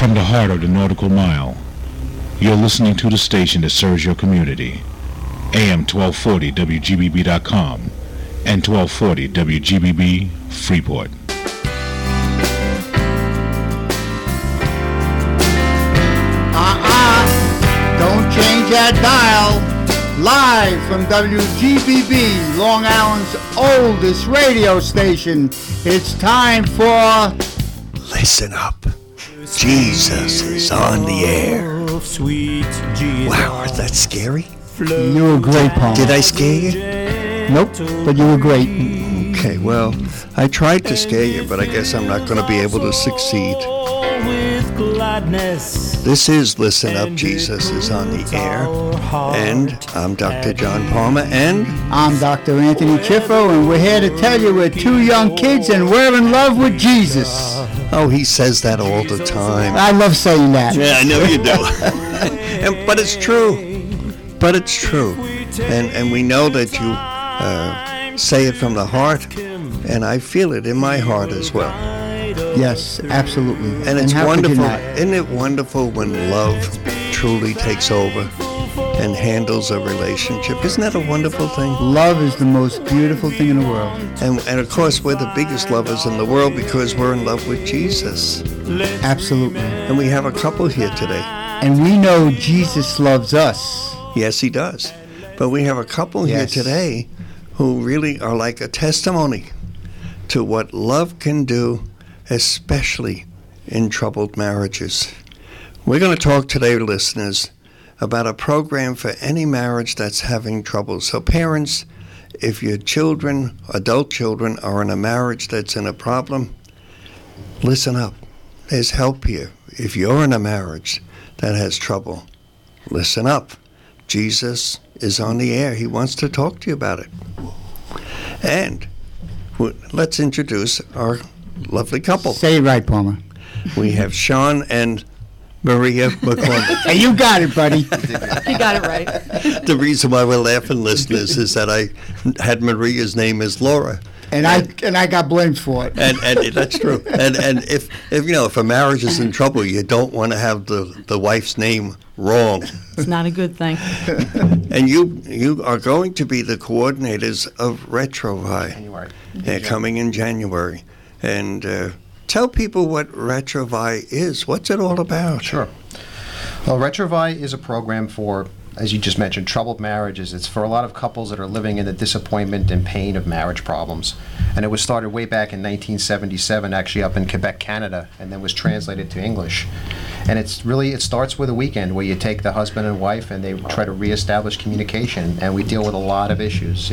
From the heart of the nautical mile, you're listening to the station that serves your community. AM 1240 WGBB.com and 1240 WGBB Freeport. Don't change that dial. Live from WGBB, Long Island's oldest radio station. It's time for Listen Up. Jesus is on the air. Wow, is that scary? You were great, Paul. Did I scare you? Nope, but you were great. Okay, well, I tried to scare you, but I guess I'm not going to be able to succeed. This is Listen Up, Jesus is on the air, and I'm Dr. John Palmer, and I'm Dr. Anthony Chiffo, and we're here to tell you we're two young kids and we're in love with Jesus. Oh, he says that all the time. I love saying that. Yeah, I know you do. But it's true. But it's true. And we know that you say it from the heart, and I feel it in my heart as well. Yes, absolutely. And it's wonderful. Isn't it wonderful when love truly takes over and handles a relationship? Isn't that a wonderful thing? Love is the most beautiful thing in the world. And of course, we're the biggest lovers in the world because we're in love with Jesus. Absolutely. And we have a couple here today. And we know Jesus loves us. Yes, he does. But we have a couple here today who really are like a testimony to what love can do, especially in troubled marriages. We're going to talk today, listeners, about a program for any marriage that's having trouble. So parents, if your children, adult children, are in a marriage that's in a problem, listen up. There's help here. If you're in a marriage that has trouble, listen up. Jesus is on the air. He wants to talk to you about it. And let's introduce our lovely couple. Say it right, Palmer. We have Sean and Maria McCormick. Hey, you got it, buddy. You got it right. The reason why we're laughing, listeners, is that I had Maria's name as Laura. And I got blamed for it. And that's true. And if you know, if a marriage is in trouble, you don't want to have the wife's name wrong. It's not a good thing. And you are going to be the coordinators of Retrovi. January. Coming in January. And tell people what Retrovi is. What's it all about? Sure. Well, Retrovi is a program for, as you just mentioned, troubled marriages. It's for a lot of couples that are living in the disappointment and pain of marriage problems. And it was started way back in 1977, actually up in Quebec, Canada, and then was translated to English. And it starts with a weekend where you take the husband and wife and they try to reestablish communication. And we deal with a lot of issues,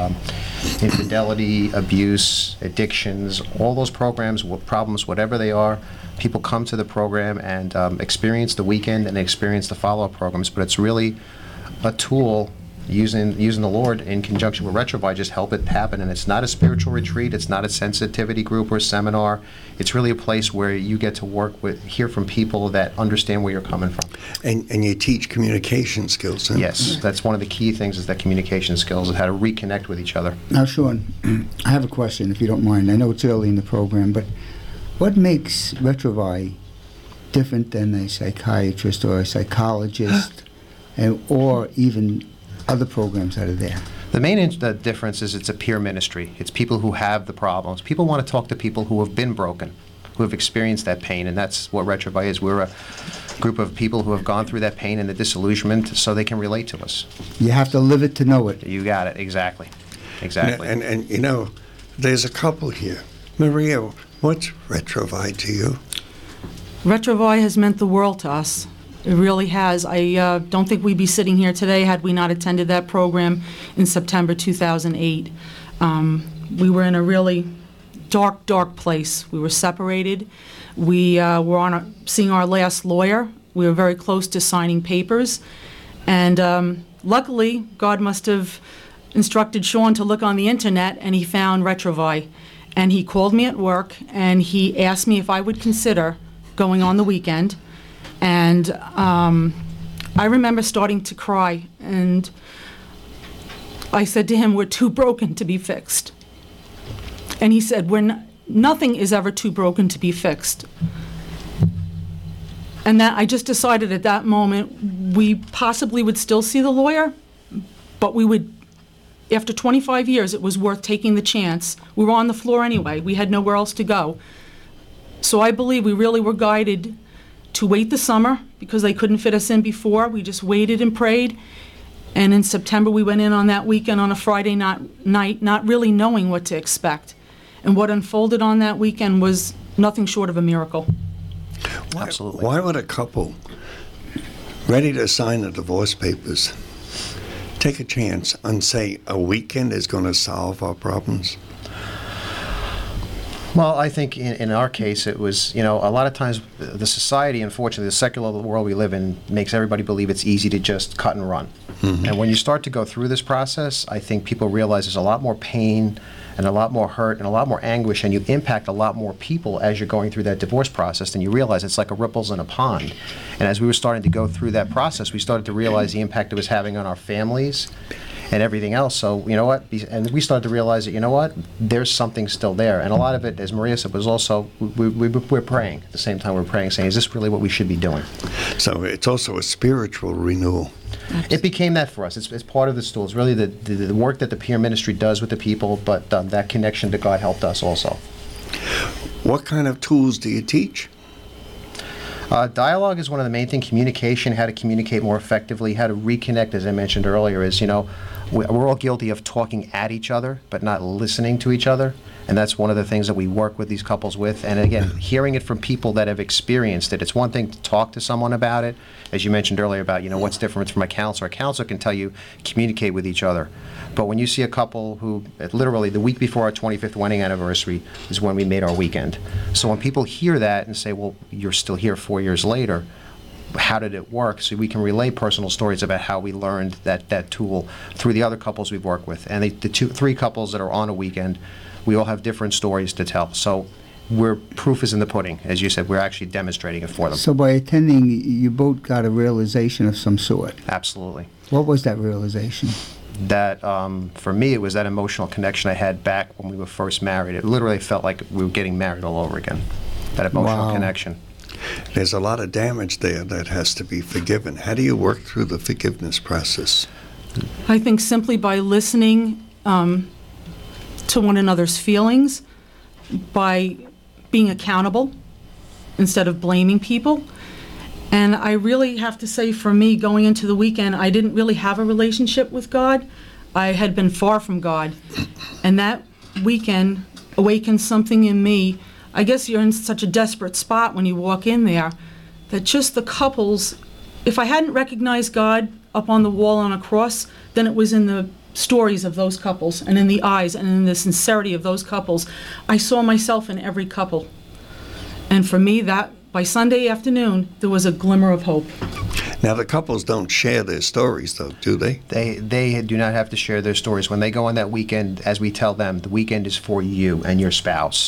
infidelity, abuse, addictions, all those problems, whatever they are. People come to the program and experience the weekend and experience the follow-up programs. But it's really a tool using the Lord in conjunction with Retrovi, just help it happen. And it's not a spiritual retreat. It's not a sensitivity group or seminar. It's really a place where you get to hear from people that understand where you're coming from. And you teach communication skills. Huh? Yes, that's one of the key things is that communication skills and how to reconnect with each other. Now, Sean, I have a question, if you don't mind. I know it's early in the program, but what makes Retrovi different than a psychiatrist or a psychologist or even other programs that are there? The main difference is it's a peer ministry. It's people who have the problems. People want to talk to people who have been broken, who have experienced that pain, and that's what Retrovi is. We're a group of people who have gone through that pain and the disillusionment so they can relate to us. You have to live it to know it. You got it, exactly. And you know, there's a couple here. Maria, what's Retrovi to you? Retrovi has meant the world to us. It really has. I don't think we'd be sitting here today had we not attended that program in September 2008. We were in a really dark, dark place. We were separated. We were seeing our last lawyer. We were very close to signing papers. And luckily, God must have instructed Sean to look on the internet, and he found Retrovi. And he called me at work, and he asked me if I would consider going on the weekend. And I remember starting to cry, and I said to him, "We're too broken to be fixed." And he said, nothing is ever too broken to be fixed. And that I just decided at that moment we possibly would still see the lawyer, but we would, after 25 years, it was worth taking the chance. We were on the floor anyway. We had nowhere else to go. So I believe we really were guided to wait the summer because they couldn't fit us in before. We just waited and prayed. And in September, we went in on that weekend on a Friday night, not really knowing what to expect. And what unfolded on that weekend was nothing short of a miracle. Absolutely. Why would a couple ready to sign the divorce papers take a chance and say a weekend is going to solve our problems? Well, I think in our case, it was, a lot of times the society, unfortunately, the secular world we live in makes everybody believe it's easy to just cut and run. Mm-hmm. And when you start to go through this process, I think people realize there's a lot more pain and a lot more hurt and a lot more anguish, and you impact a lot more people as you're going through that divorce process, and you realize it's like a ripples in a pond. And as we were starting to go through that process, we started to realize the impact it was having on our families and everything else. So, and we started to realize that, there's something still there. And a lot of it, as Maria said, was also, we're praying. At the same time, we're praying, saying, is this really what we should be doing? So it's also a spiritual renewal. It became that for us. It's part of the stool. It's really the work that the peer ministry does with the people, but that connection to God helped us also. What kind of tools do you teach? Dialogue is one of the main things. Communication, how to communicate more effectively, how to reconnect, as I mentioned earlier, is, we're all guilty of talking at each other, but not listening to each other. And that's one of the things that we work with these couples with. And again, hearing it from people that have experienced it. It's one thing to talk to someone about it, as you mentioned earlier about, what's different from a counselor. A counselor can tell you, communicate with each other. But when you see a couple who, literally the week before our 25th wedding anniversary is when we made our weekend. So when people hear that and say, well, you're still here 4 years later, how did it work? So we can relay personal stories about how we learned that tool through the other couples we've worked with. And the three couples that are on a weekend, we all have different stories to tell. So proof is in the pudding. As you said, we're actually demonstrating it for them. So by attending, you both got a realization of some sort. Absolutely. What was that realization? That, for me, it was that emotional connection I had back when we were first married. It literally felt like we were getting married all over again. That emotional connection. There's a lot of damage there that has to be forgiven. How do you work through the forgiveness process? I think simply by listening to one another's feelings, by being accountable instead of blaming people. And I really have to say, for me, going into the weekend, I didn't really have a relationship with God. I had been far from God. And that weekend awakened something in me. I guess you're in such a desperate spot when you walk in there that just the couples, if I hadn't recognized God up on the wall on a cross, then it was in the stories of those couples and in the eyes and in the sincerity of those couples. I saw myself in every couple. And for me, that by Sunday afternoon, there was a glimmer of hope. Now, the couples don't share their stories, though, do they? They do not have to share their stories. When they go on that weekend, as we tell them, the weekend is for you and your spouse.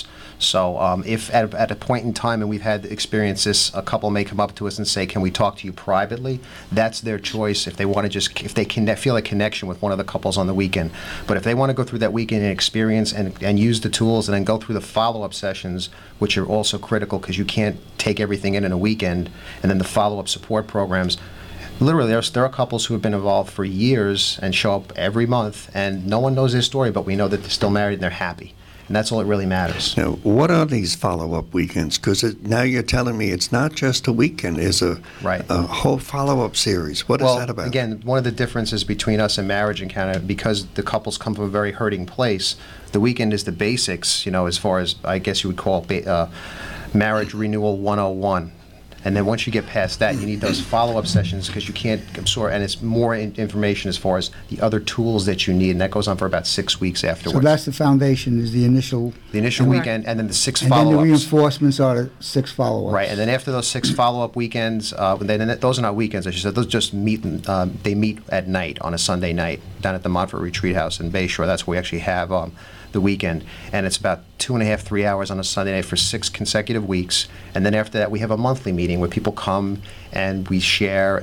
So if at a point in time, and we've had experiences, a couple may come up to us and say, can we talk to you privately? That's their choice if they want to if they can feel a connection with one of the couples on the weekend. But if they want to go through that weekend and experience and use the tools and then go through the follow-up sessions, which are also critical because you can't take everything in a weekend, and then the follow-up support programs, literally, there are couples who have been involved for years and show up every month, and no one knows their story, but we know that they're still married and they're happy. And that's all that really matters. Now, what are these follow-up weekends? Because now you're telling me it's not just a weekend. It's a whole follow-up series. What is that about? Again, one of the differences between us and marriage in Canada, because the couples come from a very hurting place, the weekend is the basics, as far as, I guess you would call it, marriage renewal 101. And then once you get past that, you need those follow-up sessions because you can't absorb, and it's more information as far as the other tools that you need, and that goes on for about 6 weeks afterwards. So that's the foundation, is the initial... The initial weekend, and then the 6 and follow-ups. And then the reinforcements are the 6 follow-ups. Right, and then after those 6 follow-up weekends, those are not weekends, as you said, those just meet, they meet at night on a Sunday night down at the Montfort Retreat House in Bayshore. That's where we actually have the weekend, and it's about 2.5, 3 hours on a Sunday night for 6 consecutive weeks, and then after that we have a monthly meeting where people come and we share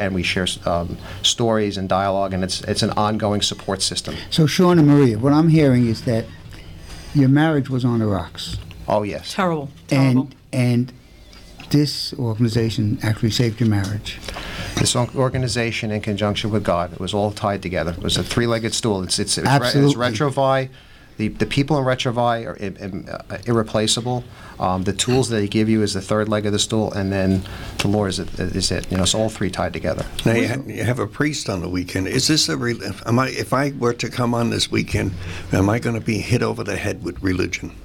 stories and dialogue, and it's an ongoing support system. So Sean and Maria, what I'm hearing is that your marriage was on the rocks. Oh yes. Terrible. And this organization actually saved your marriage? This organization, in conjunction with God, it was all tied together. It was a three-legged stool. It's Absolutely. Retrovi. The people in Retrovi are irreplaceable. The tools that they give you is the third leg of the stool, and then the Lord is it. You know, so all three tied together. Now you have a priest on the weekend. Is this if I were to come on this weekend, am I going to be hit over the head with religion?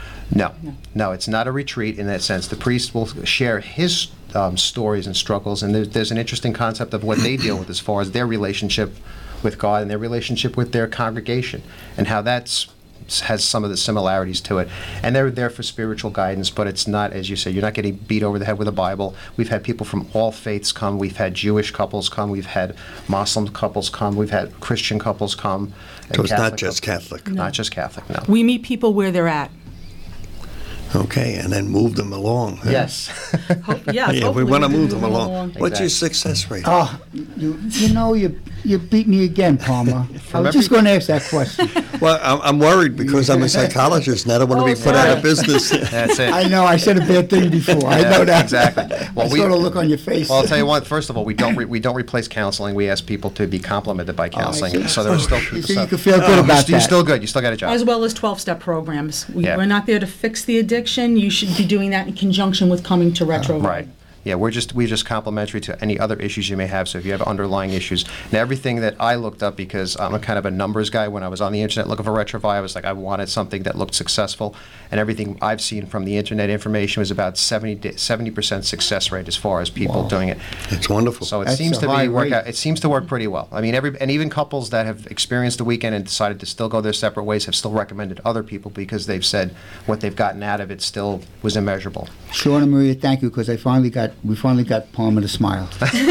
No, it's not a retreat in that sense. The priest will share his stories and struggles, and there's an interesting concept of what they deal with as far as their relationship with God and their relationship with their congregation, and how has some of the similarities to it. And they're there for spiritual guidance, but it's not, as you say, you're not getting beat over the head with a Bible. We've had people from all faiths come. We've had Jewish couples come. We've had Muslim couples come. We've had Christian couples come. So it's not just Catholic. Not just Catholic, no. We meet people where they're at. Okay, and then move them along. Huh? Yes. Yeah, we want to move them along. Exactly. What's your success rate? Oh, you beat me again, Palmer. I was just going to ask that question. Well, I'm worried because I'm a psychologist and I don't want to be put out of business. That's it. I know, I said a bad thing before. I know that. Exactly. Well, I saw the look on your face. Well, I'll tell you what. First of all, we don't replace counseling. We ask people to be complimented by counseling. So there are still people. So you can feel good about that. You're still good. You still got a job. As well as 12-step programs. Yeah. We're not there to fix the addiction. You should be doing that in conjunction with coming to Retrovi. Right. Yeah, we're just complementary to any other issues you may have. So if you have underlying issues, and everything that I looked up, because I'm a kind of a numbers guy, when I was on the internet looking for Retrovi, I was like, I wanted something that looked successful, and everything I've seen from the internet information was about 70% success rate as far as people doing it. It's wonderful. So it That's seems a to high work rate. out. It seems to work pretty well. I mean, and even couples that have experienced the weekend and decided to still go their separate ways have still recommended other people because they've said what they've gotten out of it still was immeasurable. Sean and Maria, thank you, because we finally got Palmer to smile.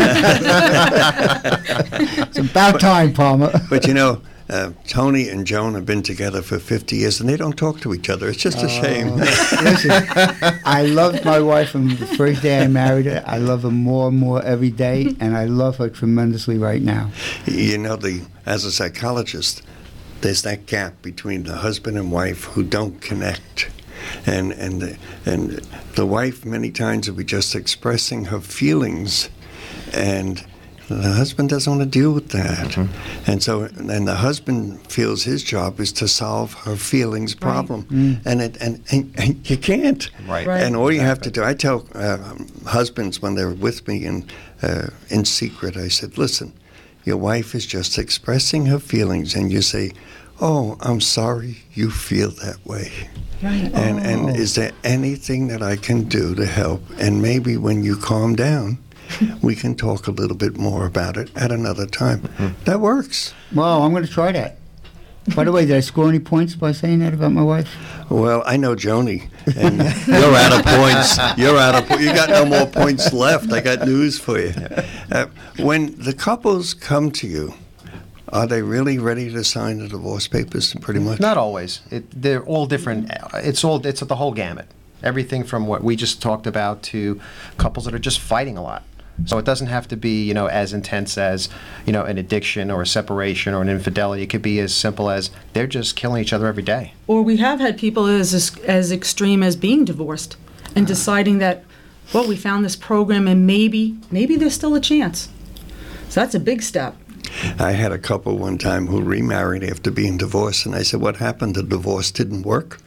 It's about time, Palmer. But Tony and Joan have been together for 50 years and they don't talk to each other. It's just a shame. Listen, I loved my wife from the first day I married her. I love her more and more every day, and I love her tremendously right now. As a psychologist, there's that gap between the husband and wife who don't connect. And the wife many times will be just expressing her feelings, and the husband doesn't want to deal with that. Mm-hmm. And so then the husband feels his job is to solve her feelings problem, and you can't. Right. And all you have to do, I tell husbands when they're with me in secret, I said, listen, your wife is just expressing her feelings, and you say, oh, I'm sorry you feel that way. Right. And is there anything that I can do to help? And maybe when you calm down, we can talk a little bit more about it at another time. Mm-hmm. That works. Well, I'm going to try that. By the way, did I score any points by saying that about my wife? Well, I know Joni, and you're out of points. You're out of points. You got no more points left. I got news for you. When the couples come to you, are they really ready to sign the divorce papers, pretty much? Not always. They're all different. It's the whole gamut. Everything from what we just talked about to couples that are just fighting a lot. So it doesn't have to be, as intense as, an addiction or a separation or an infidelity. It could be as simple as they're just killing each other every day. Or we have had people as extreme as being divorced and deciding that, well, we found this program and maybe there's still a chance. So that's a big step. I had a couple one time who remarried after being divorced, and I said, what happened? The divorce didn't work?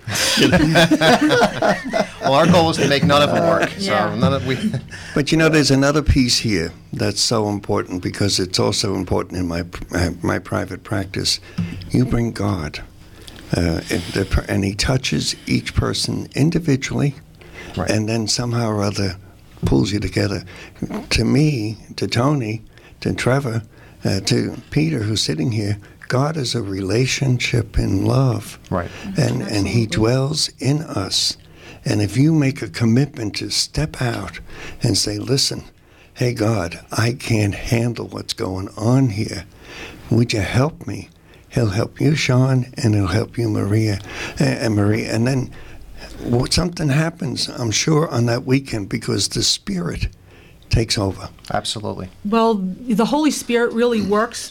Well, our goal is to make none of them work. Yeah. But there's another piece here that's so important, because it's also important in my private practice. You bring God, and He touches each person individually, right, and then somehow or other pulls you together. To me, to Tony, to Trevor, to Peter, who's sitting here, God is a relationship in love. Right. And He dwells in us. And if you make a commitment to step out and say, listen, hey, God, I can't handle what's going on here. Would you help me? He'll help you, Sean, and He'll help you, Maria. And then something happens, I'm sure, on that weekend, because the Spirit takes over. Absolutely. Well, the Holy Spirit really works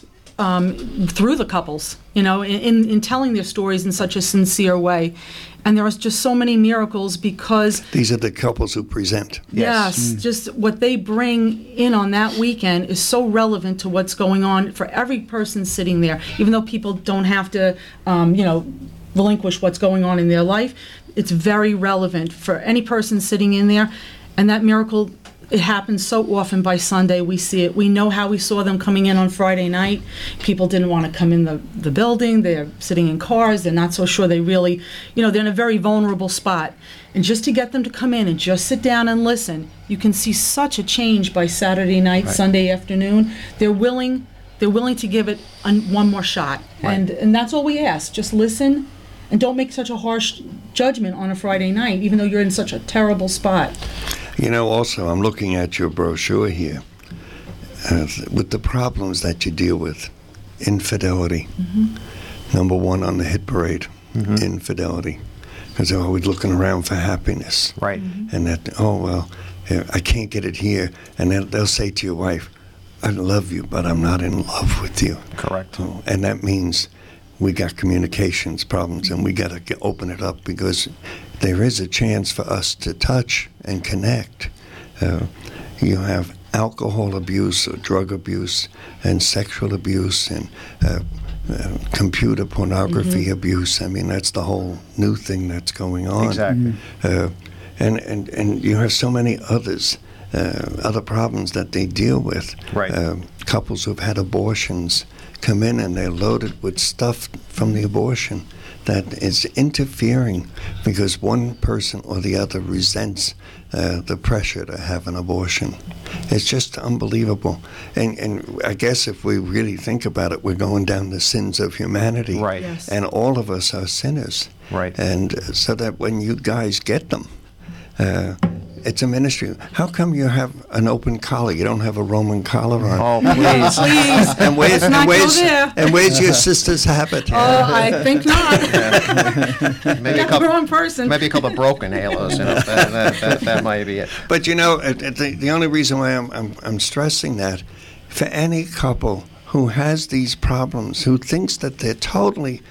through the couples, in telling their stories in such a sincere way. And there are just so many miracles because... These are the couples who present. Yes, just what they bring in on that weekend is so relevant to what's going on for every person sitting there. Even though people don't have to, relinquish what's going on in their life, it's very relevant for any person sitting in there. And that miracle, it happens so often. By Sunday we see it. We know how we saw them coming in on Friday night. People didn't want to come in the building. They're sitting in cars. They're not so sure they really, they're in a very vulnerable spot. And just to get them to come in and just sit down and listen, you can see such a change by Saturday night, right. Sunday afternoon. They're willing to give it one more shot. Right. And that's all we ask. Just listen and don't make such a harsh judgment on a Friday night, even though you're in such a terrible spot. Also, I'm looking at your brochure here with the problems that you deal with. Infidelity. Mm-hmm. Number one on the hit parade, mm-hmm. Infidelity. Because they're always looking around for happiness. Right. Mm-hmm. And that, I can't get it here. And they'll say to your wife, I love you, but I'm not in love with you. Correct. And that means we got communications problems, and we got to open it up because there is a chance for us to touch and connect. You have alcohol abuse or drug abuse and sexual abuse and computer pornography mm-hmm. abuse. I mean, that's the whole new thing that's going on. Exactly. And you have so many other problems that they deal with. Right. Couples who've had abortions come in and they're loaded with stuff from the abortion that is interfering because one person or the other resents the pressure to have an abortion. It's just unbelievable. And I guess if we really think about it, we're going down the sins of humanity. Right. Yes. And all of us are sinners. Right. And so that when you guys get them, it's a ministry. How come you have an open collar? You don't have a Roman collar on. Oh, please. Please. And where's, Let's not go there. And where's your sister's habit? Oh, I think not. Maybe Got the wrong person. Maybe a couple of broken halos. That might be it. But the only reason why I'm stressing that, for any couple who has these problems, who thinks that they're totally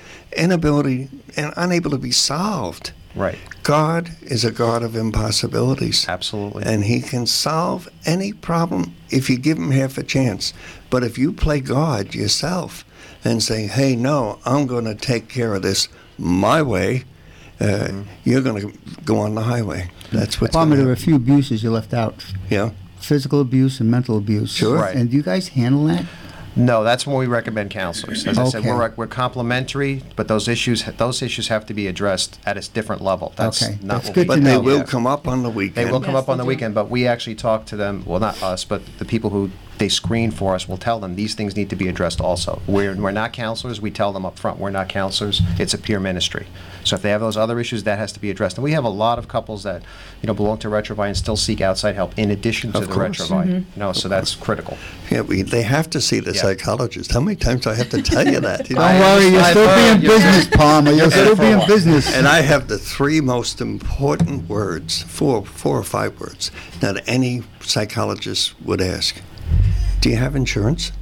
unable to be solved. Right. God is a God of impossibilities. Absolutely. And he can solve any problem if you give him half a chance. But if you play God yourself and say, hey, no, I'm going to take care of this my way, you're going to go on the highway. That's what's Palmer, there were a few abuses you left out. Yeah. Physical abuse and mental abuse. Sure. Right. And do you guys handle that? No, that's when we recommend counselors. As I said, we're complementary, but those issues have to be addressed at a different level. That's Okay. not That's what good we But to they know. will come up on the weekend. They will come Yes, up on they the do. weekend, but we actually talk to them, well, not us, but the people who they screen for us will tell them these things need to be addressed also. We're not counselors. We tell them up front, we're not counselors. It's a peer ministry. So if they have those other issues, that has to be addressed. And we have a lot of couples that, belong to Retrouvaille and still seek outside help in addition to Of the course. Retrouvaille. So that's critical. Yeah, they have to see the Yeah. psychologist. How many times do I have to tell you that? Don't worry, you'll still be in business, Palmer. You'll still be in business. And I have the three most important words, four or five words, that any psychologist would ask. Do you have insurance?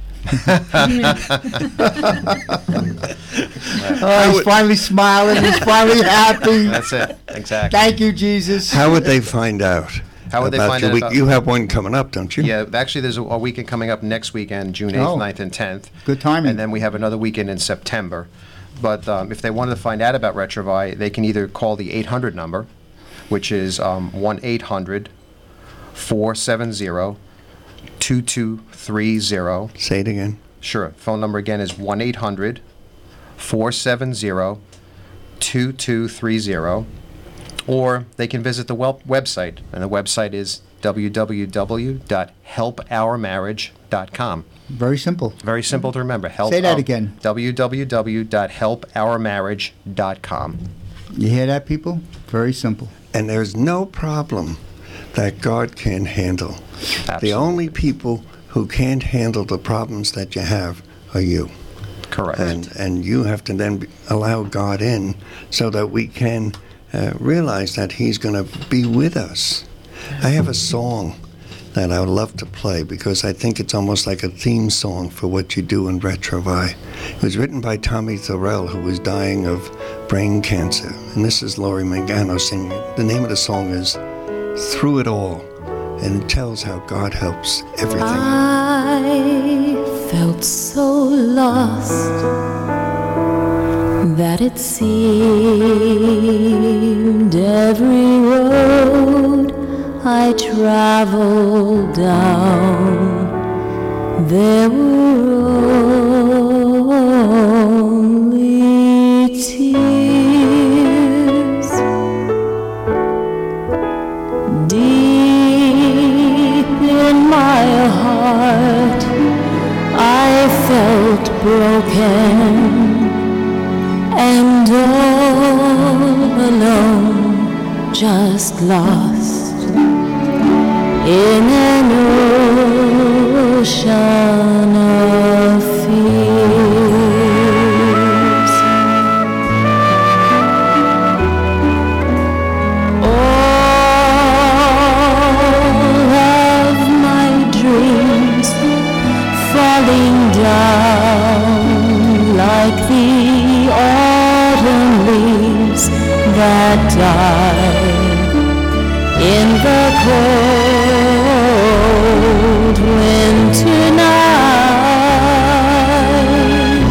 Oh, he's finally smiling. He's finally happy. That's it. Exactly. Thank you, Jesus. How would they find out? How would they about find your out week? about- You have one coming up, don't you? Yeah, actually, there's a weekend coming up next weekend, June 8th, Oh. 9th, and 10th. Good timing. And then we have another weekend in September. But if they wanted to find out about Retrouvaille, they can either call the 800 number, which is 1-800-470-2230. Say it again. Sure. Phone number again is 1-800-470-2230. Or they can visit the website, and the website is www.helpourmarriage.com. Very simple. Very simple to remember. Say that again. www.helpourmarriage.com. You hear that, people? Very simple. And there's no problem that God can't handle. Absolutely. The only people who can't handle the problems that you have are you. Correct. And you have to then allow God in so that we can realize that he's going to be with us. I have a song that I would love to play because I think it's almost like a theme song for what you do in Retrouvaille. It was written by Tommy Thorell, who was dying of brain cancer. And this is Laurie Mangano singing it. The name of the song is Through It All, and it tells how God helps everything. I felt so lost that it seemed every road I traveled down, there were only tears. Deep in my heart, I felt broken and all alone, just lost in an ocean of fears. All of my dreams falling down like the autumn leaves that die in the cold winter night.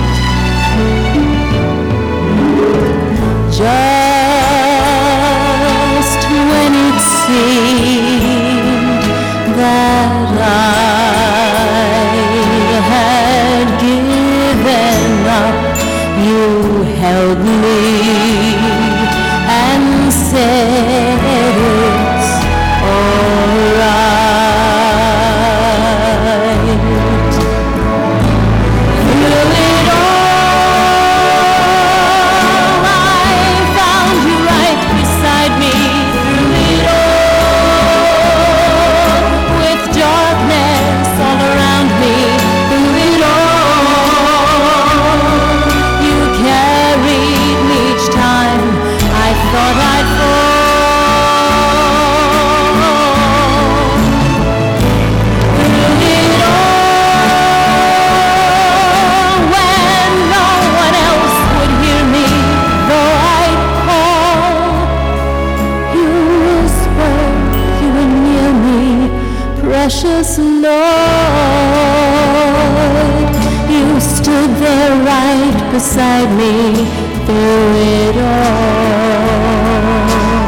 Just when it seemed that I had given up, you held me and said it's alright. Through it all, I found you right beside me. Through it all, with darkness all around me. Through it all, you carried me each time I thought I'd fall. Through it all, when no one else would hear me, though I'd call, you whispered you were near me, precious Lord. You stood there right beside me through it all.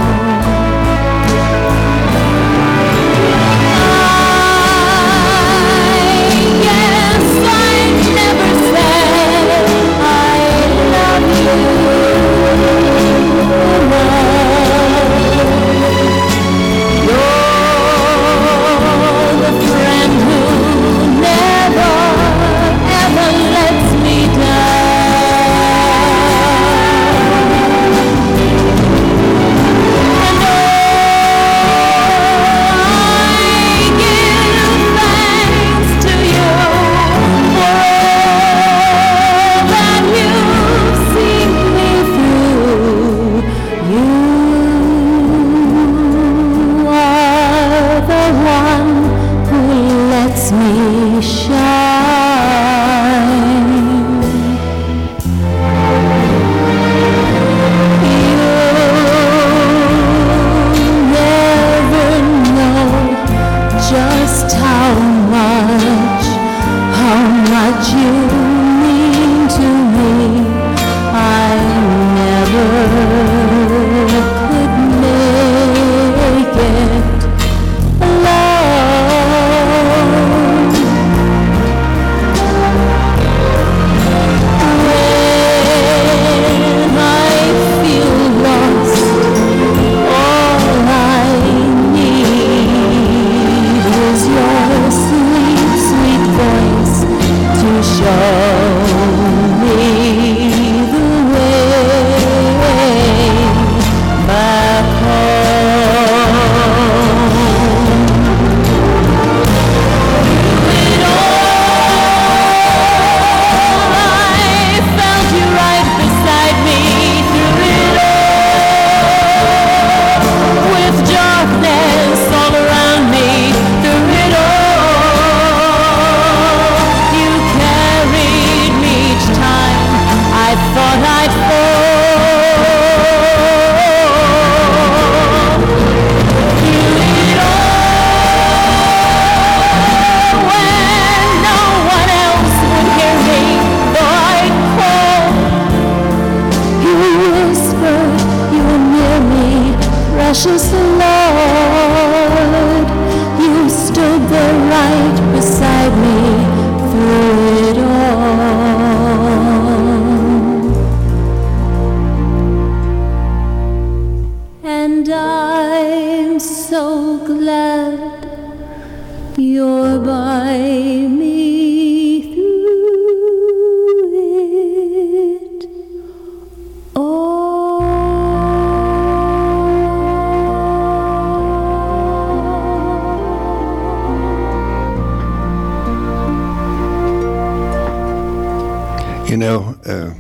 I guess I never said I love you enough. You're the friend who never, ever lets me down. you're by me through it all. You know,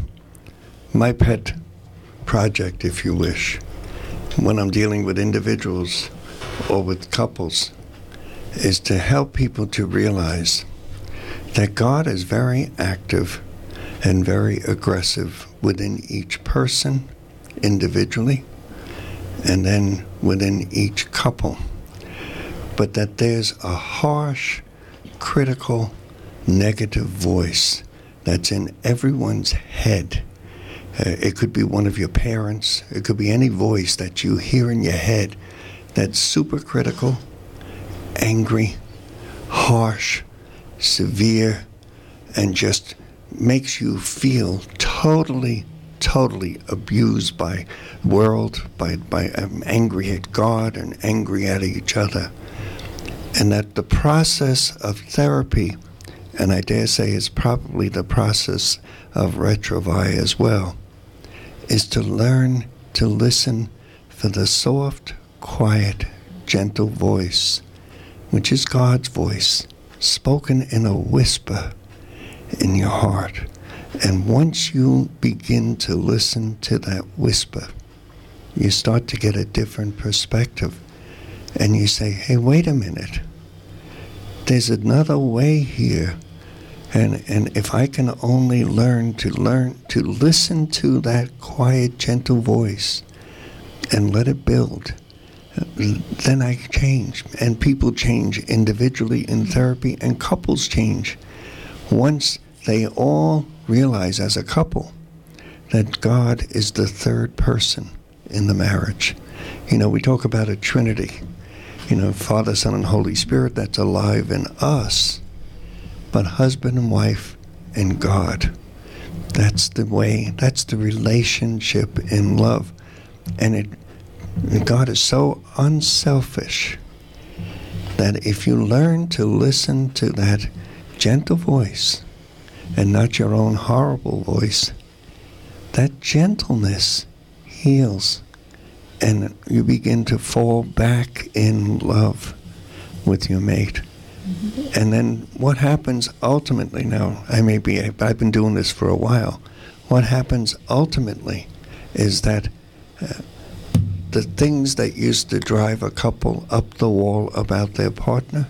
my pet project, if you wish, when I'm dealing with individuals or with couples, is to help people to realize that God is very active and very aggressive within each person individually and then within each couple. But that there's a harsh, critical, negative voice that's in everyone's head. It could be one of your parents. It could be any voice that you hear in your head that's super critical, angry, harsh, severe, and just makes you feel totally abused by the world, by angry at God and angry at each other. And that the process of therapy, and I dare say it's probably the process of Retrouvaille as well, is to learn to listen for the soft, quiet, gentle voice, which is God's voice, spoken in a whisper in your heart. And once you begin to listen to that whisper, you start to get a different perspective. And you say, hey, wait a minute. There's another way here. And if I can only learn to listen to that quiet, gentle voice and let it build, then I change. And people change individually in therapy, and couples change once they all realize as a couple that God is the third person in the marriage. You know, we talk about a Trinity, you know, Father, Son, and Holy Spirit that's alive in us, but husband and wife and God. That's the way, that's the relationship in love. And God is so unselfish that if you learn to listen to that gentle voice and not your own horrible voice, that gentleness heals, and you begin to fall back in love with your mate. Mm-hmm. And then what happens ultimately, now I've been doing this for a while, what happens ultimately is that the things that used to drive a couple up the wall about their partner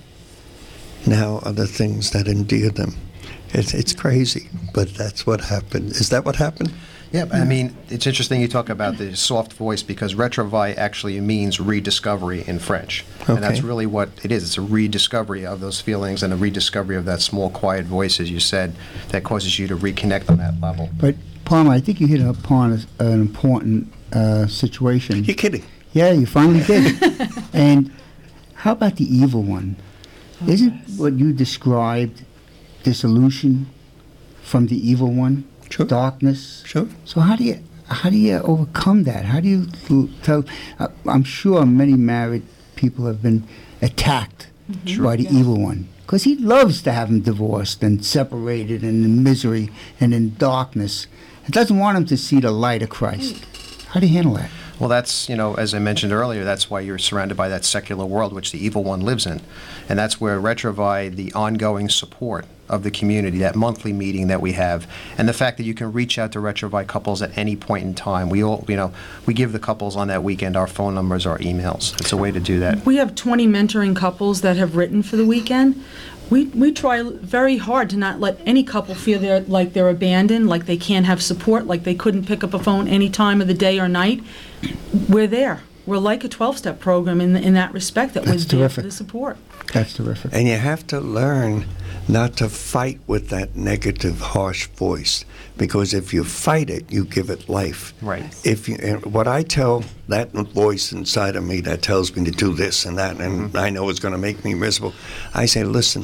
now are the things that endear them. It's crazy, but that's what happened. Is that what happened? Yeah, I mean, it's interesting you talk about the soft voice, because Retrouvaille actually means rediscovery in French. Okay. And that's really what it is. It's a rediscovery of those feelings and a rediscovery of that small, quiet voice, as you said, that causes you to reconnect on that level. But, Palmer, I think you hit upon an important situation. You're kidding. Yeah, you finally did. And how about the evil one? Oh, isn't what you described dissolution from the evil one? Sure. Darkness. Sure. So how do you overcome that? How do you tell? I'm sure many married people have been attacked by the evil one, because he loves to have them divorced and separated and in misery and in darkness. He doesn't want them to see the light of Christ. How do you handle that? Well, that's, as I mentioned earlier, that's why you're surrounded by that secular world which the evil one lives in. And that's where Retrouvaille, the ongoing support of the community, that monthly meeting that we have, and the fact that you can reach out to Retrouvaille couples at any point in time. We all, we give the couples on that weekend our phone numbers, our emails. It's a way to do that. We have 20 mentoring couples that have written for the weekend. We try very hard to not let any couple feel like they're abandoned, like they can't have support, like they couldn't pick up a phone any time of the day or night. We're there. We're like a 12-step program in that respect, that we're there for the support. That's terrific. And you have to learn not to fight with that negative, harsh voice, because if you fight it, you give it life. Right. What I tell that voice inside of me that tells me to do this and that, and I know it's going to make me miserable, I say, listen,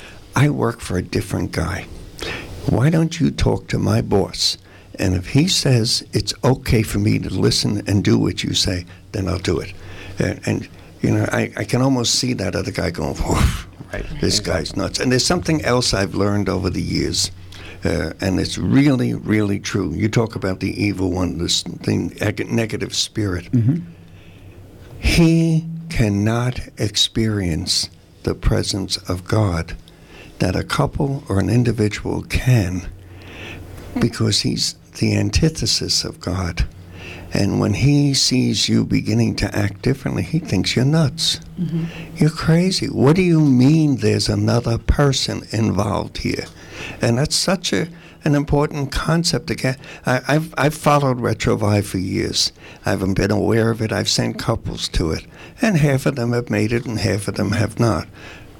I work for a different guy. Why don't you talk to my boss? And if he says it's okay for me to listen and do what you say, then I'll do it. And I can almost see that other guy going, Right. This guy's nuts. And there's something else I've learned over the years, and it's really, really true. You talk about the evil one, the negative spirit. He cannot experience the presence of God that a couple or an individual can, because he's the antithesis of God. And when he sees you beginning to act differently, he thinks you're nuts. You're crazy. What do you mean there's another person involved here? And that's such an important concept. Again, I've followed Retrovive for years. I've been aware of it. I've sent couples to it. And half of them have made it and half of them have not.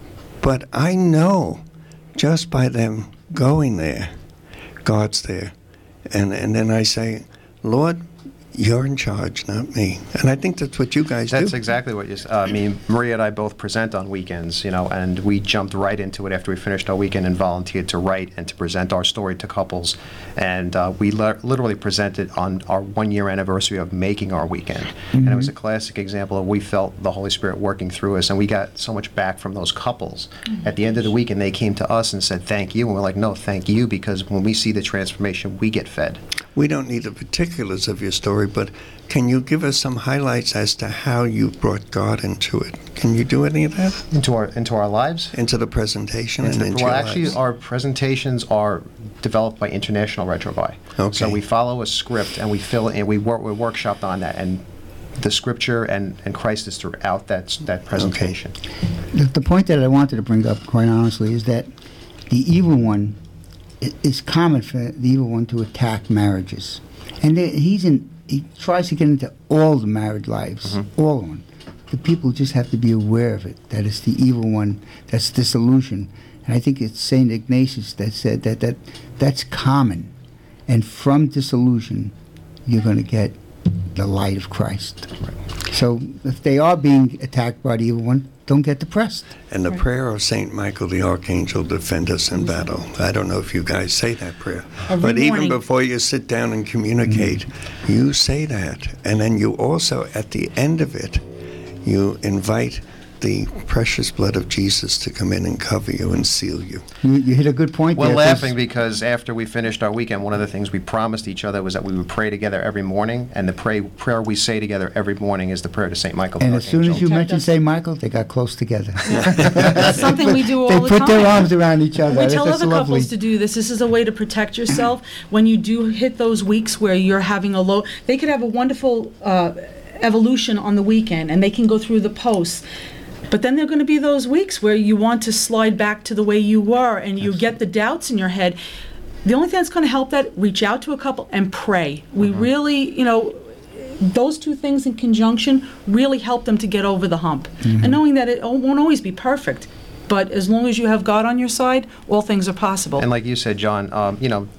But I know just by them going there, God's there. And then I say, Lord, you're in charge, not me. And I think that's what you guys do. That's exactly what you said. I mean, Maria and I both present on weekends, and we jumped right into it after we finished our weekend and volunteered to write and to present our story to couples. And we literally presented on our 1-year anniversary of making our weekend. And it was a classic example of we felt the Holy Spirit working through us, and we got so much back from those couples. At the end of the weekend, they came to us and said, thank you. And we're like, no, thank you, because when we see the transformation, we get fed. We don't need the particulars of your story, but can you give us some highlights as to how you brought God into it? Can you do any of that? Into our lives? Into the presentation and into your actually, lives? our presentations are developed by International Retrovi. Okay. So we follow a script and we fill in, we workshopped on that, and the scripture and Christ is throughout that presentation. Okay. The point that I wanted to bring up, quite honestly, is that the evil one, it's common for the evil one to attack marriages. And he tries to get into all the married lives, all of them. The people just have to be aware of it, that it's the evil one that's disillusion. And I think it's St. Ignatius that said that's common. And from disillusion, you're going to get the light of Christ. Right. So if they are being attacked by the evil one, don't get depressed. And the prayer of St. Michael the Archangel, defend us in battle. I don't know if you guys say that prayer. But even before you sit down and communicate, you say that. And then you also, at the end of it, you invite the precious blood of Jesus to come in and cover you and seal you. You hit a good point there. We're laughing because after we finished our weekend, one of the things we promised each other was that we would pray together every morning, and the prayer we say together every morning is the prayer to St. Michael. And as soon as you mentioned St. Michael, they got close together. That's something we do all the time. They put their arms around each other. We tell other couples to do this. This is a way to protect yourself. When you do hit those weeks where you're having a low, they could have a wonderful evolution on the weekend, and they can go through the posts. But then there are going to be those weeks where you want to slide back to the way you were, and you get the doubts in your head. The only thing that's going to help that, reach out to a couple and pray. We really, those two things in conjunction really help them to get over the hump. And knowing that it won't always be perfect, but as long as you have God on your side, all things are possible. And like you said, John,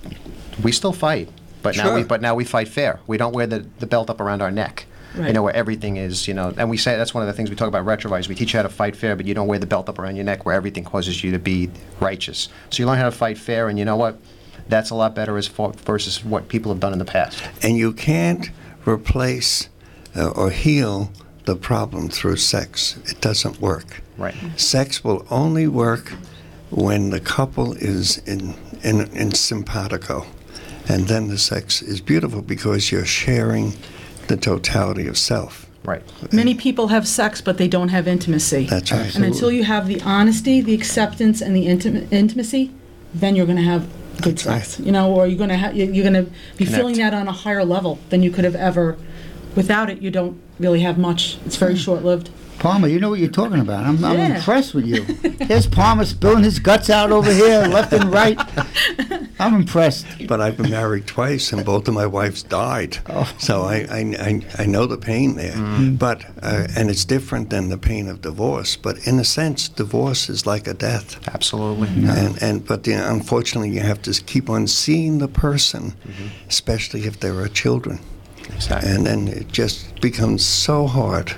we still fight, but now we fight fair. We don't wear the belt up around our neck. Right. Where everything is, and we say that's one of the things we talk about Retrovive. We teach you how to fight fair, but you don't wear the belt up around your neck where everything causes you to be righteous. So you learn how to fight fair, and you know what? That's a lot better versus what people have done in the past. And you can't replace or heal the problem through sex. It doesn't work. Right. Sex will only work when the couple is in simpatico, and then the sex is beautiful because you're sharing the totality of self. Right. Many people have sex, but they don't have intimacy. That's right. And until you have the honesty, the acceptance, and the intimacy, then you're going to have good sex. Right. Or you're going to be feeling that on a higher level than you could have ever. Without it, you don't really have much. It's very short-lived. Palmer, you know what you're talking about. I'm impressed with you. Here's Palmer spilling his guts out over here, left and right. I'm impressed. But I've been married twice, and both of my wives died. So I know the pain there. But and it's different than the pain of divorce. But in a sense, divorce is like a death. Absolutely. But unfortunately, you have to keep on seeing the person, especially if there are children. Exactly. And then it just becomes so hard.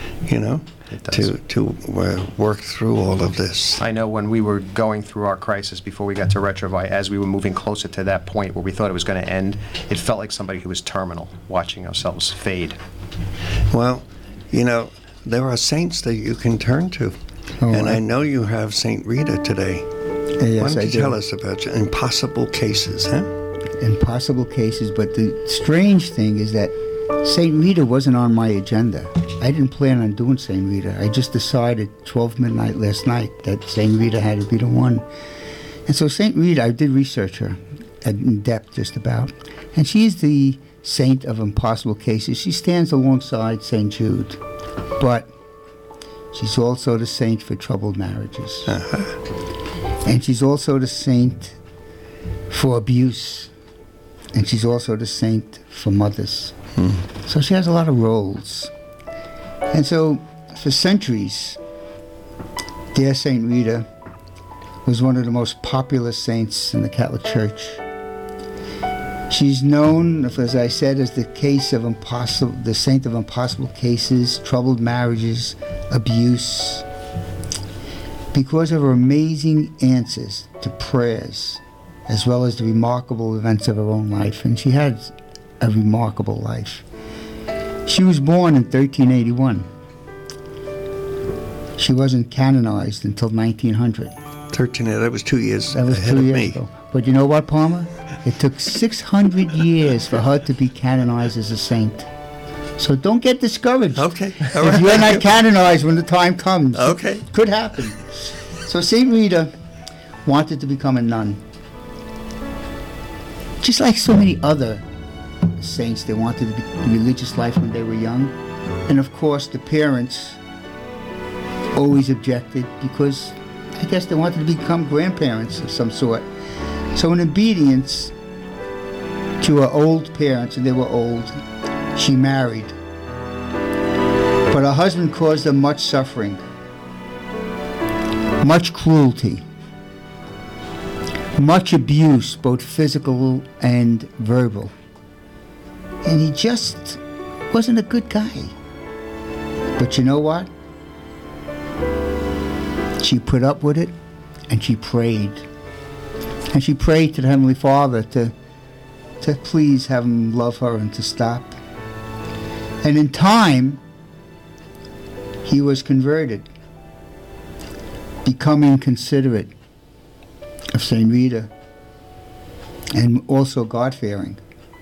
To work through all of this. I know when we were going through our crisis before we got to Retrovi, as we were moving closer to that point where we thought it was going to end, it felt like somebody who was terminal, watching ourselves fade. Well, there are saints that you can turn to. Oh, and I know you have St. Rita today. Yes, Why don't I you do. tell us about your impossible cases, huh? Impossible cases, but the strange thing is that St. Rita wasn't on my agenda. I didn't plan on doing St. Rita. I just decided 12 midnight last night that St. Rita had to be the one. And so St. Rita, I did research her in depth just about, and she's the saint of impossible cases. She stands alongside St. Jude, but she's also the saint for troubled marriages. And she's also the saint for abuse. And she's also the saint for mothers. So she has a lot of roles. And so for centuries, dear St. Rita was one of the most popular saints in the Catholic Church. She's known, as I said, as the saint of impossible cases, troubled marriages, abuse, because of her amazing answers to prayers, as well as the remarkable events of her own life. And she had a remarkable life. She was born in 1381. She wasn't canonized until 1900. 13, that was 2 years That was ahead 2 of years me. ago. But you know what, Palmer? It took 600 years for her to be canonized as a saint. So don't get discouraged. Okay. If you're not canonized when the time comes. Okay. Could happen. So St. Rita wanted to become a nun. Just like so many other saints, they wanted to be religious life when they were young. And of course, the parents always objected because I guess they wanted to become grandparents of some sort. So in obedience to her old parents, and they were old, she married. But her husband caused her much suffering, much cruelty, much abuse, both physical and verbal. And he just wasn't a good guy. But you know what? She put up with it, and she prayed. And she prayed to the Heavenly Father to please have him love her and to stop. And in time, he was converted, becoming considerate of St. Rita and also God-fearing.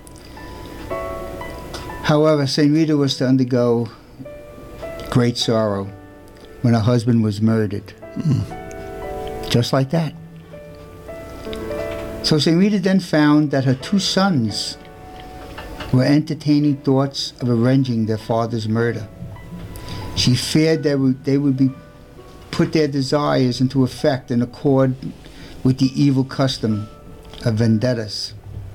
However, St. Rita was to undergo great sorrow when her husband was murdered. Just like that. So St. Rita then found that her two sons were entertaining thoughts of avenging their father's murder. She feared they would be put their desires into effect in accord with the evil custom of vendettas.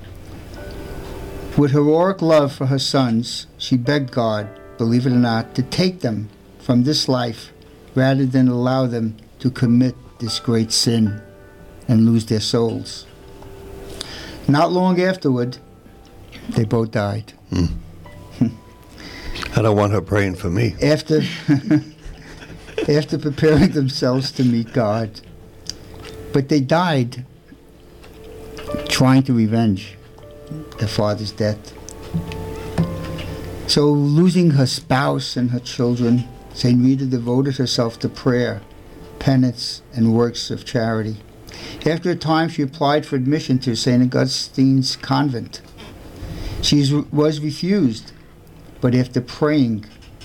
With heroic love for her sons, she begged God, believe it or not, to take them from this life rather than allow them to commit this great sin and lose their souls. Not long afterward, they both died. I don't want her praying for me. After preparing themselves to meet God. But they died trying to revenge their father's death. So losing her spouse and her children, St. Rita devoted herself to prayer, penance, and works of charity. After a time, she applied for admission to St. Augustine's convent. She was refused, but after praying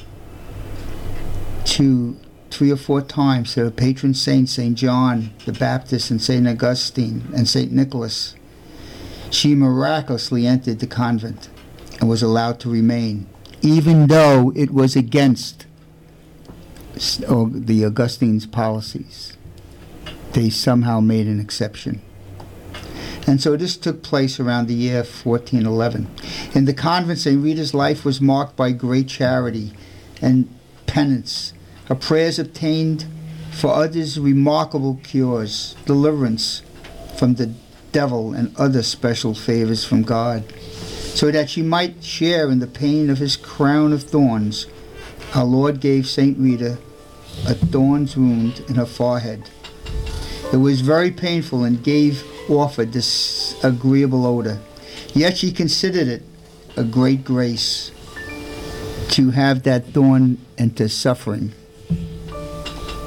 3 or 4 times to her patron saints, St. John the Baptist and St. Augustine and St. Nicholas, she miraculously entered the convent and was allowed to remain, even though it was against the Augustine's policies. They somehow made an exception. And so this took place around the year 1411. In the convent, St. Rita's life was marked by great charity and penance. Her prayers obtained for others remarkable cures, deliverance from the devil, and other special favors from God, so that she might share in the pain of his crown of thorns. Our Lord gave St. Rita a thorn's wound in her forehead. It was very painful and offered this agreeable odor. Yet she considered it a great grace to have that thorn enter suffering.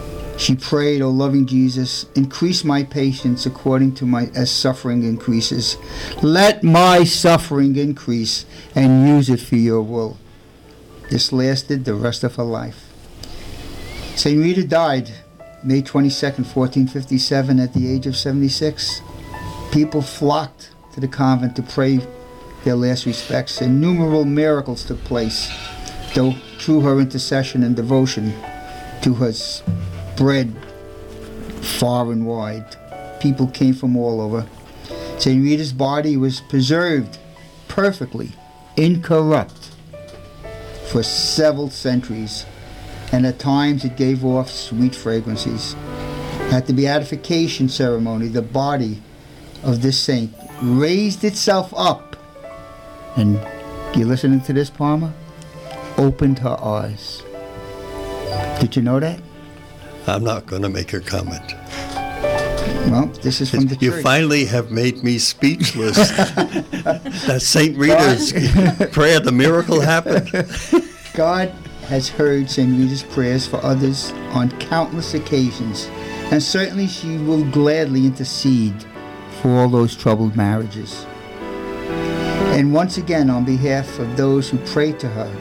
She prayed, "O loving Jesus, increase my patience according to as suffering increases. Let my suffering increase and use it for your will." This lasted the rest of her life. St. Rita died May 22nd, 1457, at the age of 76. People flocked to the convent to pay their last respects. Innumerable miracles took place, though through her intercession and devotion to her spread far and wide. People came from all over. St. Rita's body was preserved perfectly, incorrupt, for several centuries, and at times it gave off sweet fragrances. At the beatification ceremony, the body of this saint raised itself up, and you listening to this, Palmer? Opened her eyes. Did you know that? I'm not going to make a comment. Well, this is from the You church. finally have made me speechless. That St. Rita's prayer, the miracle happened. God has heard St. Rita's prayers for others on countless occasions, and certainly she will gladly intercede for all those troubled marriages. And once again, on behalf of those who pray to her,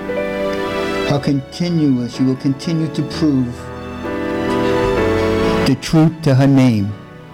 she will continue to prove the truth to her name,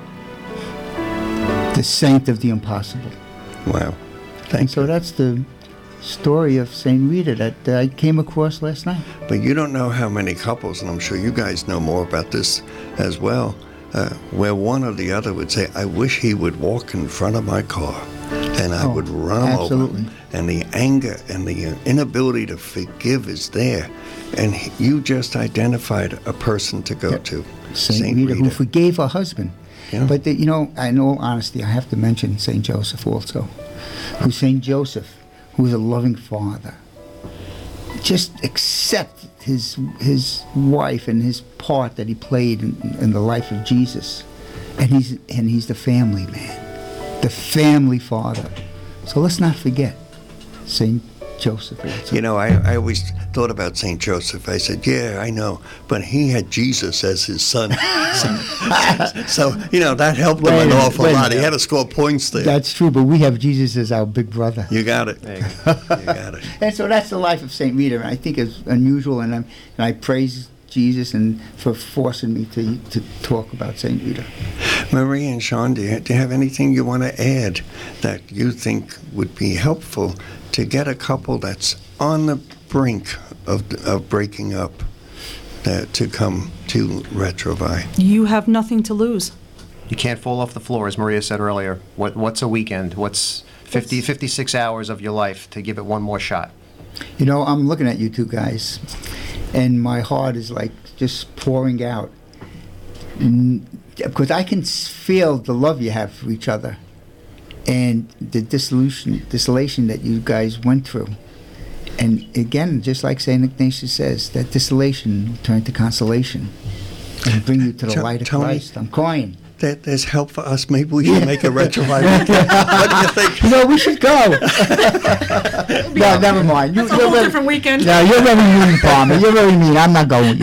the saint of the impossible. Wow. And so that's the story of St. Rita that I came across last night. But you don't know how many couples, and I'm sure you guys know more about this as well, where one or the other would say, "I wish he would walk in front of my car, and I would run him absolutely. over." And the anger and the inability to forgive is there. And you just identified a person to go to. St. Rita, who forgave her husband. Yeah. But, in all honesty, I have to mention St. Joseph also. St. Joseph, who was a loving father, just accepted his wife and his part that he played in the life of Jesus. And he's the family man, the family father. So let's not forget St. Joseph also. I always thought about St. Joseph. I said, yeah, I know, but he had Jesus as his son. so that helped him an awful lot. He had to score points there. That's true, but we have Jesus as our big brother. You got it. You got it. And so that's the life of St. Rita. And I think it's unusual, and I praise Jesus and for forcing me to talk about St. Rita. Marie and Sean, do you have anything you want to add that you think would be helpful to get a couple that's on the brink of breaking up to come to Retrouvaille? You have nothing to lose. You can't fall off the floor, as Maria said earlier. What's a weekend? What's 56 hours of your life to give it one more shot? I'm looking at you two guys, and my heart is like just pouring out. Because I can feel the love you have for each other and the desolation that you guys went through. And again, just like St. Ignatius says, that desolation will turn to consolation and bring you to the light of Christ. I'm crying. There's help for us. Maybe we should make a Retrouvaille weekend. What do you think? We should go. No, never mind. That's a whole different weekend. No, you're very mean, Palmer. You're very mean. I'm not going with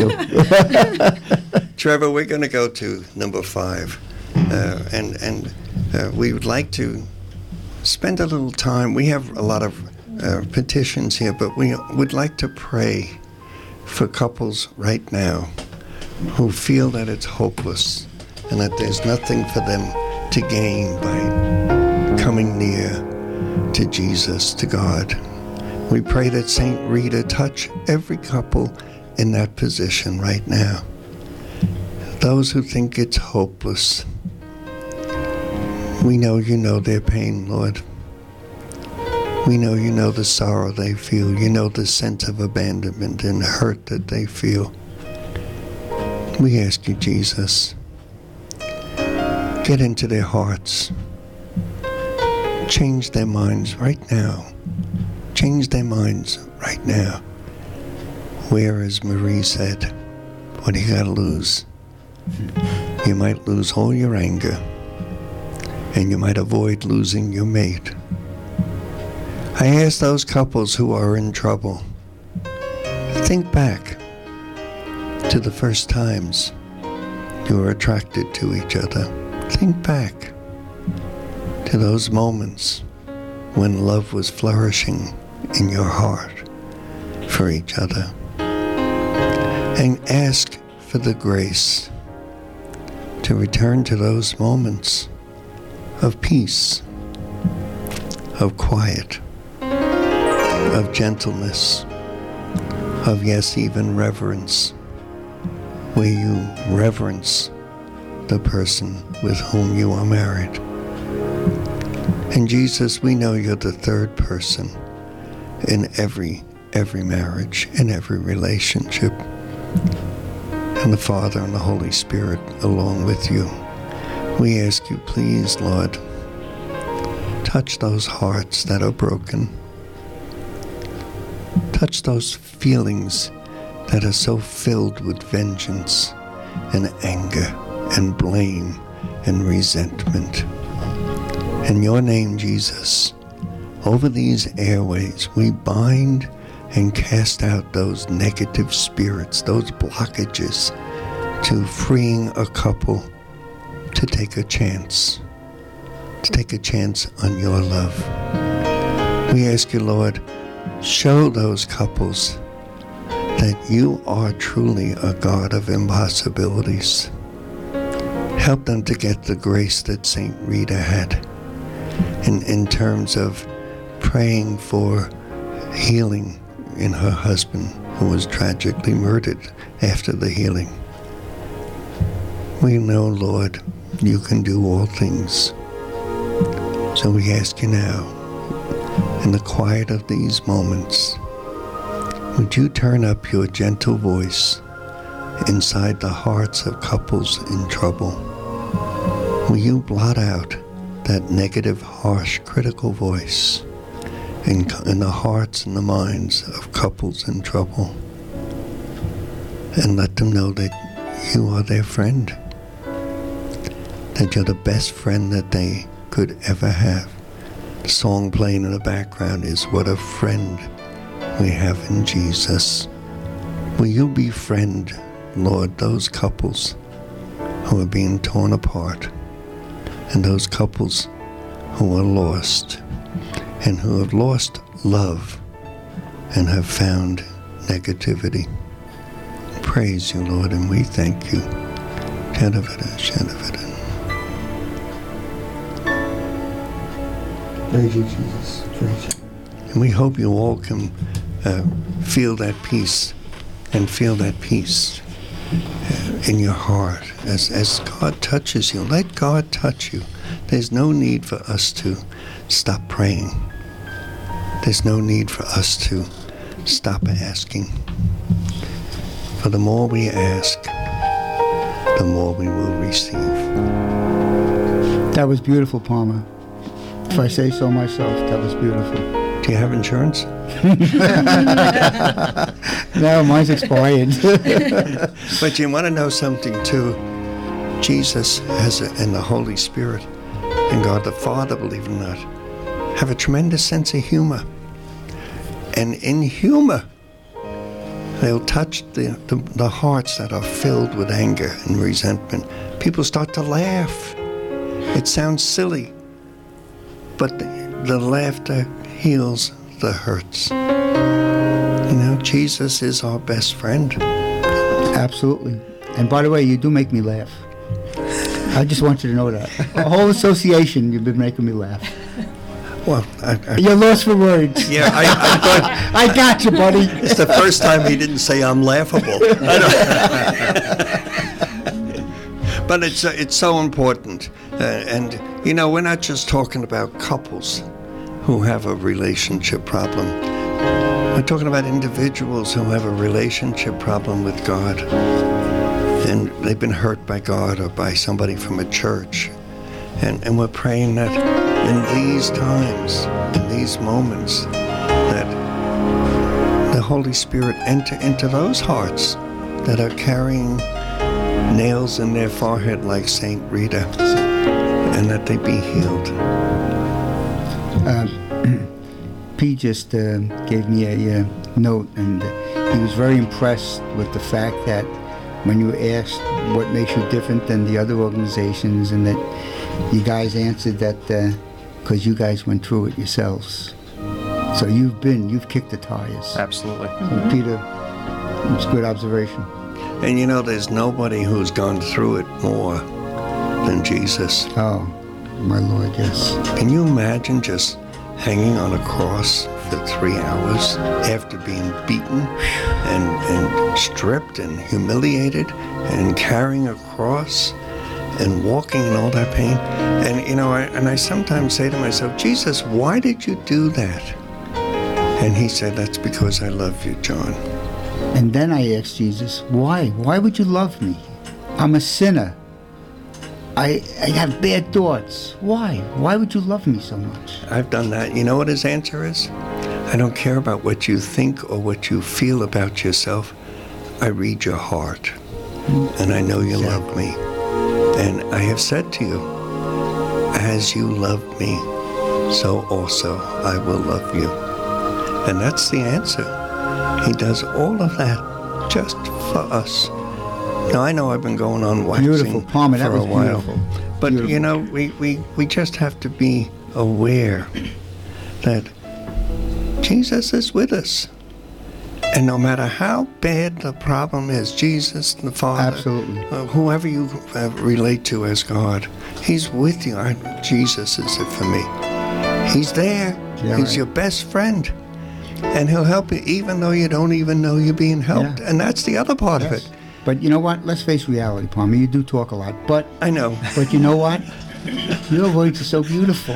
you. Trevor, we're going to go to number 5. And we would like to spend a little time. We have a lot of petitions here, but we would like to pray for couples right now who feel that it's hopeless and that there's nothing for them to gain by coming near to Jesus, to God. We pray that St. Rita touch every couple in that position right now. Those who think it's hopeless, we know you know their pain, Lord. We know you know the sorrow they feel. You know the sense of abandonment and hurt that they feel. We ask you, Jesus, get into their hearts. Change their minds right now. Change their minds right now. Where, as Marie said, what do you got to lose? You might lose all your anger, and you might avoid losing your mate. I ask those couples who are in trouble, think back to the first times you are attracted to each other. Think back to those moments when love was flourishing in your heart for each other. And ask for the grace to return to those moments of peace, of quiet, of gentleness, of yes, even reverence, where you reverence the person with whom you are married. And Jesus, we know you're the third person in every marriage, in every relationship, and the Father and the Holy Spirit along with you. We ask you, please, Lord, touch those hearts that are broken. Touch those feelings that are so filled with vengeance and anger and blame and resentment. In your name, Jesus, over these airways, we bind and cast out those negative spirits, those blockages to freeing a couple to take a chance on your love. We ask you, Lord, show those couples that you are truly a God of impossibilities. Help them to get the grace that St. Rita had in terms of praying for healing in her husband, who was tragically murdered after the healing. We know, Lord, you can do all things. So we ask you now, in the quiet of these moments, would you turn up your gentle voice inside the hearts of couples in trouble? Will you blot out that negative, harsh, critical voice in the hearts and the minds of couples in trouble, and let them know that you are their friend, that you're the best friend that they could ever have. The song playing in the background is "What a Friend We Have in Jesus." Will you befriend, Lord, those couples who are being torn apart, and those couples who are lost, and who have lost love and have found negativity. Praise you, Lord, and we thank you. Shadavada, Shadavada. Praise you, Jesus. Praise you. And we hope you all can feel that peace, and feel that peace in your heart as God touches you. Let God touch you. There's no need for us to stop praying. There's no need for us to stop asking. For the more we ask, the more we will receive. That was beautiful, Palmer. If I say so myself, that was beautiful. Do you have insurance? No, mine's expired. But you want to know something too? Jesus and the Holy Spirit and God the Father, believe it or not, have a tremendous sense of humor. And in humor, they'll touch the hearts that are filled with anger and resentment. People start to laugh. It sounds silly, but the laughter heals the hurts. You know, Jesus is our best friend. Absolutely. And by the way, you do make me laugh. I just want you to know that. The whole association, you've been making me laugh. Well, you're lost for words. Yeah, I thought... I got you, buddy. It's the first time he didn't say I'm laughable. But it's so important. And, you know, we're not just talking about couples who have a relationship problem. We're talking about individuals who have a relationship problem with God. And they've been hurt by God or by somebody from a church. And we're praying that in these times, in these moments, that the Holy Spirit enter into those hearts that are carrying nails in their forehead like St. Rita, and that they be healed. P just gave me a note, and he was very impressed with the fact that when you asked what makes you different than the other organizations, and that you guys answered that because you guys went through it yourselves. So you've kicked the tires. Absolutely. So Peter, it's a good observation. And you know, there's nobody who's gone through it more than Jesus. Oh, my Lord, yes. Can you imagine just hanging on a cross for 3 hours after being beaten and stripped and humiliated and carrying a cross and walking in all that pain? And, you know, I sometimes say to myself, Jesus, why did you do that? And he said, that's because I love you, John. And then I asked Jesus, why? Why would you love me? I'm a sinner. I have bad thoughts. Why? Why would you love me so much? I've done that. You know what his answer is? I don't care about what you think or what you feel about yourself. I read your heart, and I know you love me. And I have said to you, as you love me, so also I will love you. And that's the answer. He does all of that just for us. Now, I know I've been going on waxing Palmer, for that was a while. beautiful. But, Beautiful. you know, we just have to be aware that Jesus is with us. And no matter how bad the problem is, Jesus, the Father, Absolutely. Whoever you relate to as God, He's with you. Jesus is it for me. He's there. Yeah, He's right. your best friend. And He'll help you even though you don't even know you're being helped. Yeah. And that's the other part of Yes. it. But you know what? Let's face reality, Palmer. You do talk a lot. But I know. you know what? Your voice is so beautiful.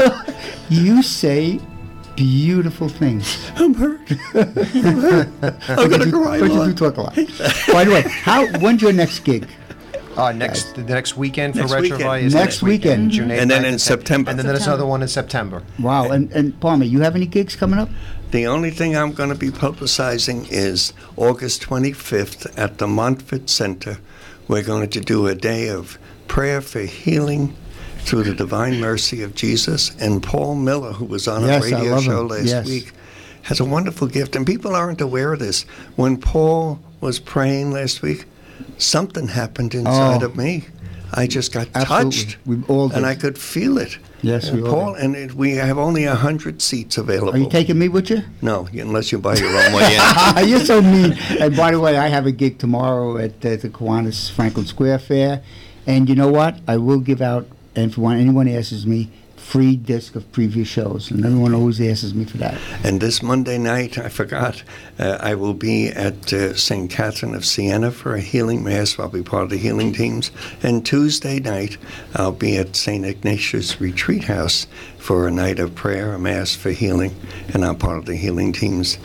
You say beautiful things. I'm hurt. I'm hurt. I'm going to cry But you more. do talk a lot. By the way, when's your next gig? The next weekend for Next Retro weekend. Vi is Next weekend. June 8th, And then 9th, in September. And then there's another one in September. Wow. And Palmer, you have any gigs coming up? The only thing I'm going to be publicizing is August 25th at the Montfort Center. We're going to do a day of prayer for healing through the divine mercy of Jesus. And Paul Miller, who was on Yes, a I radio love show him. last Yes. week, has a wonderful gift. And people aren't aware of this. When Paul was praying last week, something happened inside of me. I just got Absolutely. touched. We all did. And I could feel it. Yes, we all Paul, did. and we have only 100 seats available. Are you taking me with you? No, unless you buy your own way in. You're so mean. And by the way, I have a gig tomorrow at the Kiwanis Franklin Square Fair. And you know what? I will give out, and if anyone asks me, free disc of previous shows. And everyone always asks me for that. And this Monday night, I forgot, I will be at St. Catherine of Siena for a healing mass. I'll be part of the healing teams. And Tuesday night, I'll be at St. Ignatius Retreat House for a night of prayer, a mass for healing. And I'm part of the healing teams.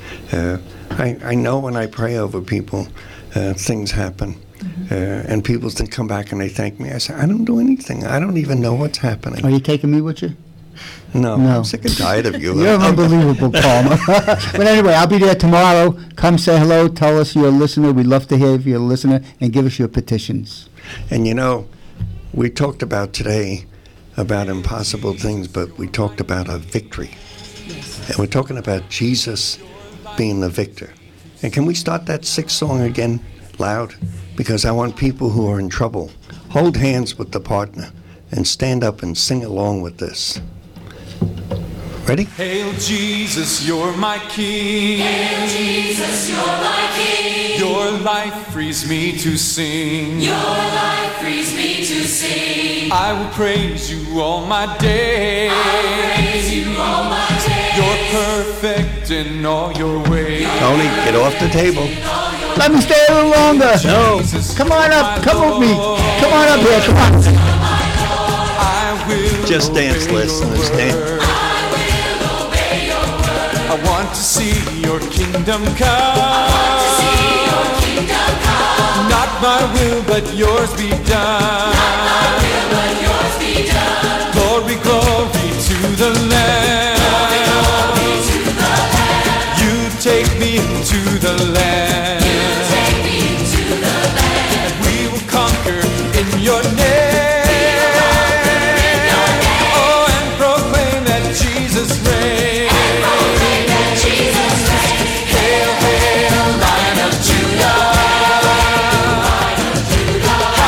I know when I pray over people, things happen. And people come back and they thank me. I say, I don't do anything. I don't even know what's happening. Are you taking me with you? No, No. I'm sick and tired of you. You're unbelievable, Palmer. But anyway, I'll be there tomorrow. Come say hello. Tell us you're a listener. We'd love to hear if you're a listener. And give us your petitions. And you know, we talked about today about impossible things, but we talked about a victory. And we're talking about Jesus being the victor. And can we start that 6th song again loud? Because I want people who are in trouble, hold hands with the partner and stand up and sing along with this. Ready? Hail Jesus, you're my King. Hail Jesus, you're my King. Your life frees me to sing. Your life frees me to sing. I will praise you all my days. I'll praise you all my days. You're perfect in all your ways. Tony, get off the table. Let me stay a little longer. No. Come on up. Come with me. Come on up here. Come on. I will Just dance, obey listeners. your Dance. word. I will obey your word. I want to see your kingdom come. I want to see your kingdom come. Not my will, but yours be done. Not my will, but yours be done. Glory, glory to the Lamb. Glory, glory to the Lamb. You take me to the land. You take me to the land. And we will conquer in your name. Oh, and proclaim that Jesus reigns. And proclaim that Jesus reigns. Hail, hail, Lion of Judah.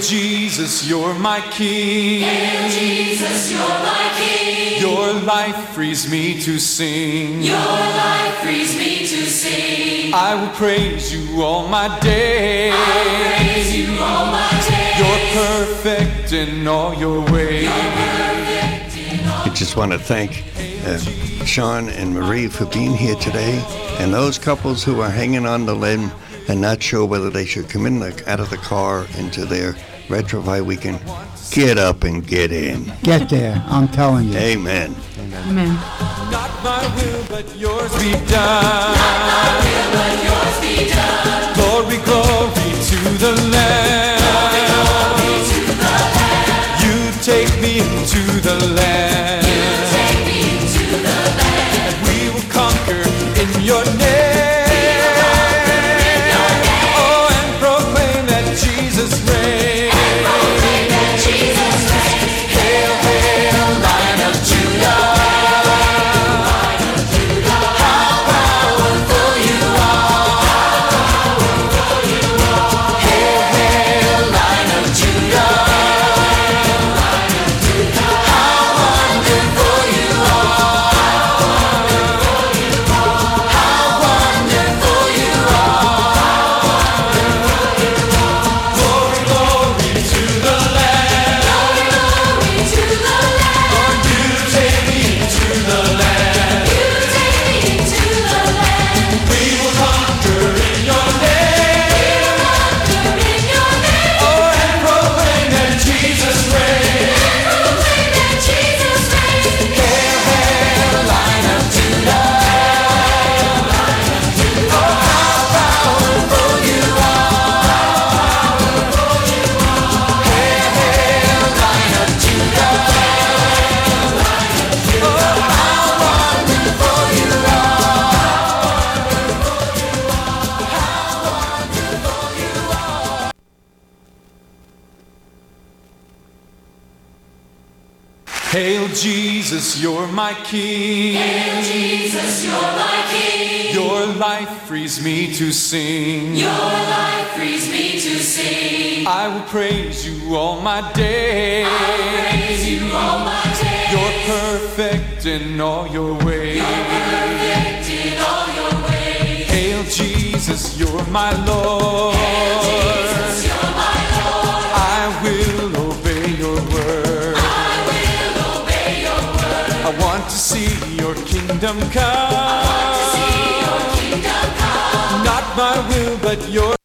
Jesus, you're my King. Hail Jesus, you're my King. Your life frees me to sing. Your life frees me to sing. I will praise you all my days. I'll praise you all my days. You're perfect in all your ways. You're perfect in all. I just want to thank Sean and Marie for being here today, and those couples who are hanging on the limb and not sure whether they should come in out of the car into their Retrovai weekend. Get up and get in. Get there, I'm telling you. Amen. Amen. Not my will, but yours be done. Not my will, but yours be done. Glory, glory to the Lamb. Glory, glory to the Lamb. You take me to the land. You take me to the land. And we will conquer in your name. Oh, and proclaim that Jesus reigns. And proclaim that Jesus reigns. Hail, hail, Lion of Judah. Lion of Judah. How powerful you are. Powerful you are. Hail, hail, Lion of Judah. Lion of Judah. How wonderful you are. How wonderful you are. How wonderful you are. Glory, glory to the Lamb. Glory, glory to the Lamb. Lord, you take me to the land. You take me to the land. We will conquer in your name. Conquer in your name. Oh, and proclaim that Jesus reigns. Proclaim that Jesus reigns. Hail, hail, Lion of Judah. Oh, how powerful you are. Hail, hail, Lion of Judah. Oh, how wonderful you are. Hail Jesus, you're my King. Hail Jesus, you're my King. Your life frees me to sing. Your life frees me to sing. I will praise you all my days. I'll praise you all my days. You're perfect in all your ways. You're perfect in all your ways. Hail Jesus, you're my Lord. Hail Jesus, you're my Lord. I will obey your word. I will obey your word. I want to see your kingdom come. See your kingdom come. Not my will, but your